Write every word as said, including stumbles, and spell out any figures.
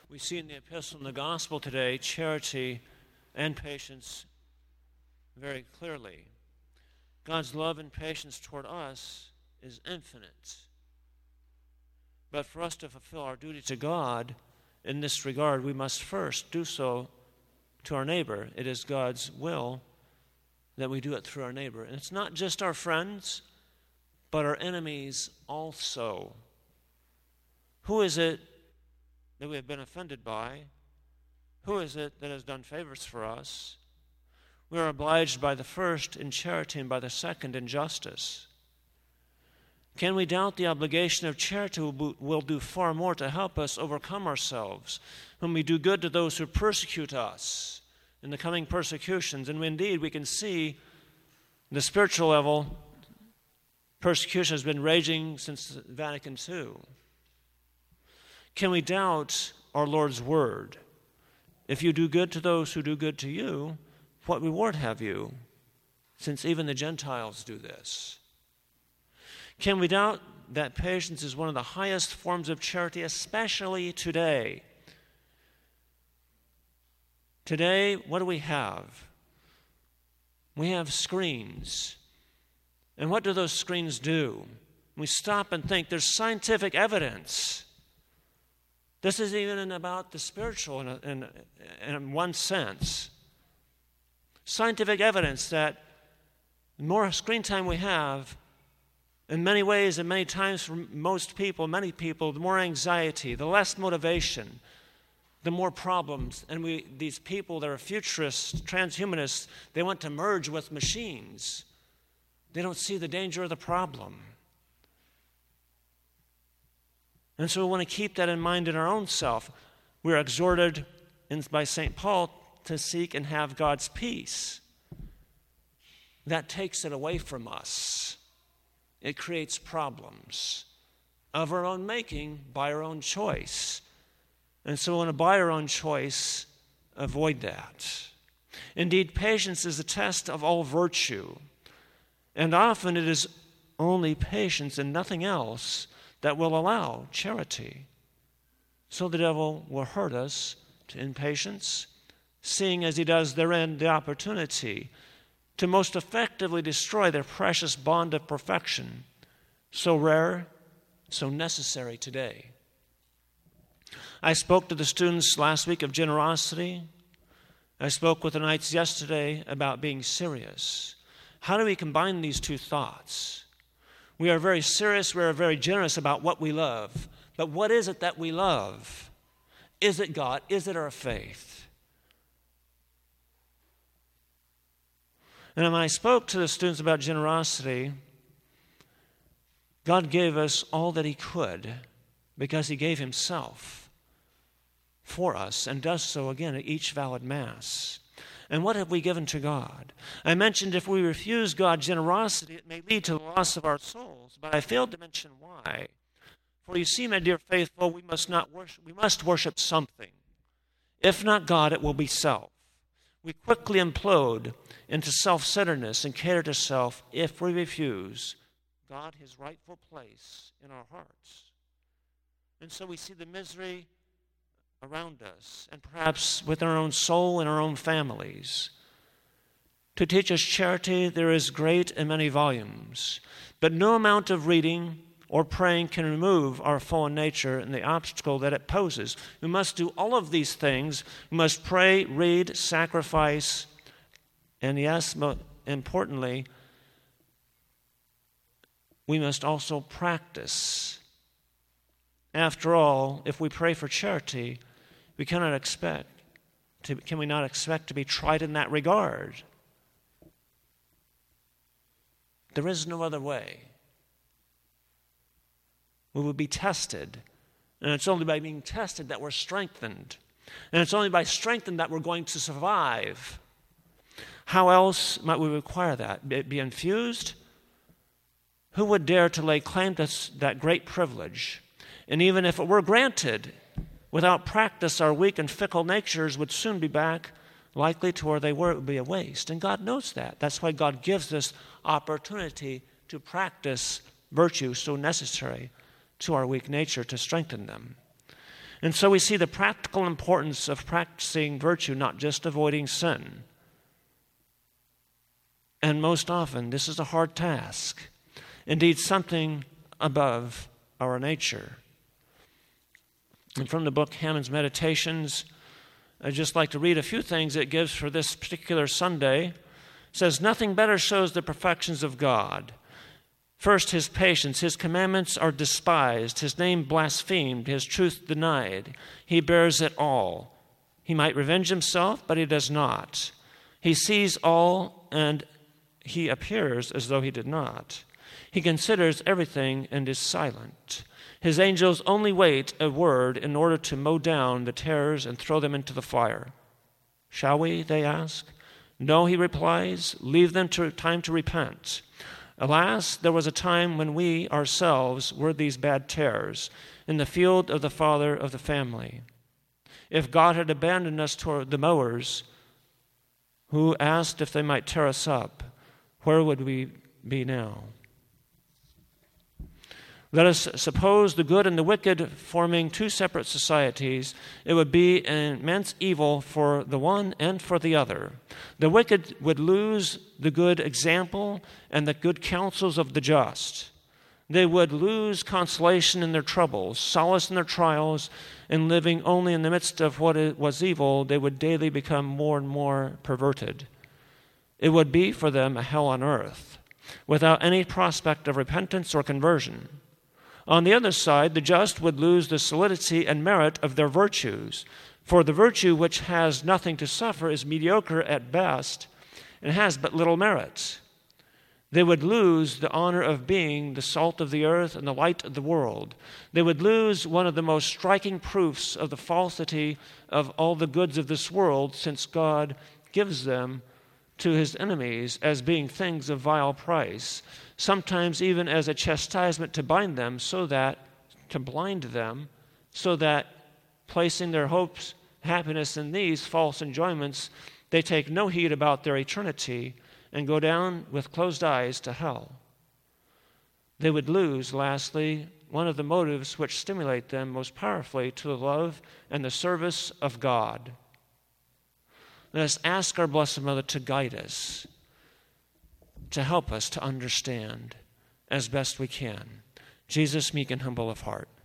We see in the epistle and the gospel today charity and patience very clearly. God's love and patience toward us is infinite. But for us to fulfill our duty to God in this regard, we must first do so to our neighbor. It is God's will that we do it through our neighbor. And it's not just our friends, but our enemies also. Who is it that we have been offended by? Who is it that has done favors for us? We are obliged by the first in charity and by the second in justice. Can we doubt the obligation of charity will do far more to help us overcome ourselves when we do good to those who persecute us in the coming persecutions? And indeed, we can see the spiritual level, persecution has been raging since Vatican Two. Can we doubt our Lord's word? If you do good to those who do good to you, what reward have you? Since even the Gentiles do this. Can we doubt that patience is one of the highest forms of charity, especially today? Today, what do we have? We have screens. And what do those screens do? We stop and think there's scientific evidence. This is even about the spiritual in, a, in, in one sense. Scientific evidence that the more screen time we have, in many ways and many times for most people, many people, the more anxiety, the less motivation, the more problems. And we, these people that are futurists, transhumanists, they want to merge with machines. They don't see the danger of the problem. And so we want to keep that in mind in our own self. We're exhorted in, by Saint Paul to seek and have God's peace. That takes it away from us. It creates problems of our own making by our own choice. And so we want to, by our own choice, avoid that. Indeed, patience is the test of all virtue. And often it is only patience and nothing else that will allow charity. So the devil will hurt us to impatience, seeing as he does therein the opportunity to most effectively destroy their precious bond of perfection, so rare, so necessary today. I spoke to the students last week of generosity. I spoke with the Knights yesterday about being serious. How do we combine these two thoughts? We are very serious, we are very generous about what we love. But what is it that we love? Is it God? Is it our faith? And when I spoke to the students about generosity, God gave us all that He could because He gave Himself for us and does so again at each valid Mass. And what have we given to God? I mentioned if we refuse God's generosity, it may lead to the loss of our souls, but I failed to mention why. For you see, my dear faithful, we must not worship, we must worship something. If not God, it will be self. We quickly implode into self-centeredness and cater to self if we refuse God His rightful place in our hearts. And so we see the misery around us, and perhaps with our own soul and our own families. To teach us charity, there is great and many volumes, but no amount of reading or praying can remove our fallen nature and the obstacle that it poses. We must do all of these things. We must pray, read, sacrifice, and yes, most importantly, we must also practice. After all, if we pray for charity, we cannot expect to, can we not expect to be tried in that regard? There is no other way. We will be tested, and it's only by being tested that we're strengthened. And it's only by strengthened that we're going to survive. How else might we require that? Be, be infused? Who would dare to lay claim to that great privilege? And even if it were granted, without practice, our weak and fickle natures would soon be back, likely to where they were. It would be a waste. And God knows that. That's why God gives us opportunity to practice virtue so necessary to our weak nature to strengthen them. And so we see the practical importance of practicing virtue, not just avoiding sin. And most often, this is a hard task. Indeed, something above our nature. And from the book Hammond's Meditations, I'd just like to read a few things it gives for this particular Sunday. It says, nothing better shows the perfections of God. First, his patience. His commandments are despised. His name blasphemed. His truth denied. He bears it all. He might revenge himself, but he does not. He sees all, and he appears as though he did not. He considers everything and is silent. His angels only wait a word in order to mow down the tares and throw them into the fire. Shall we, they ask. No, he replies, leave them to time to repent. Alas, there was a time when we ourselves were these bad tares in the field of the father of the family. If God had abandoned us toward the mowers, who asked if they might tear us up, where would we be now? Let us suppose the good and the wicked forming two separate societies. It would be an immense evil for the one and for the other. The wicked would lose the good example and the good counsels of the just. They would lose consolation in their troubles, solace in their trials, and living only in the midst of what was evil, they would daily become more and more perverted. It would be for them a hell on earth, without any prospect of repentance or conversion. On the other side, the just would lose the solidity and merit of their virtues, for the virtue which has nothing to suffer is mediocre at best and has but little merit. They would lose the honor of being the salt of the earth and the light of the world. They would lose one of the most striking proofs of the falsity of all the goods of this world, since God gives them to his enemies as being things of vile price, sometimes even as a chastisement to bind them, so that, to blind them, so that placing their hopes, happiness in these false enjoyments, they take no heed about their eternity and go down with closed eyes to hell. They would lose, lastly, one of the motives which stimulate them most powerfully to the love and the service of God. Let us ask our Blessed Mother to guide us, to help us to understand as best we can. Jesus, meek and humble of heart.